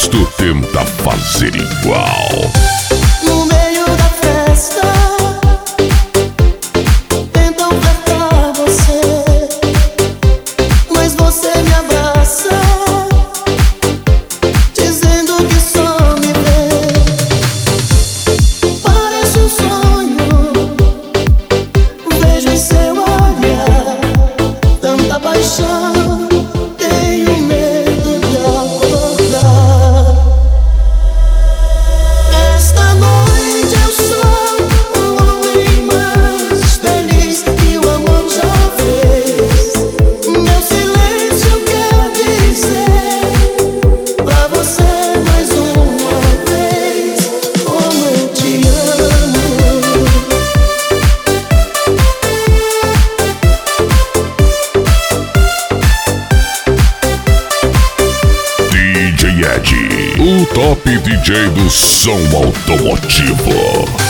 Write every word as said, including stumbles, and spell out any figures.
gosto, tenta fazer igual. No meio da festa tentam flertar você, mas você me abraça, dizendo que só me vê. Parece um sonho, vejo em seu olhar tanta paixão. Tenho medo de acordar. Esta noite eu sou um homem mais feliz que o amor já fez. Meu silêncio quer dizer pra você mais uma vez como eu te amo. D J Ed, o top D J do som automotivo.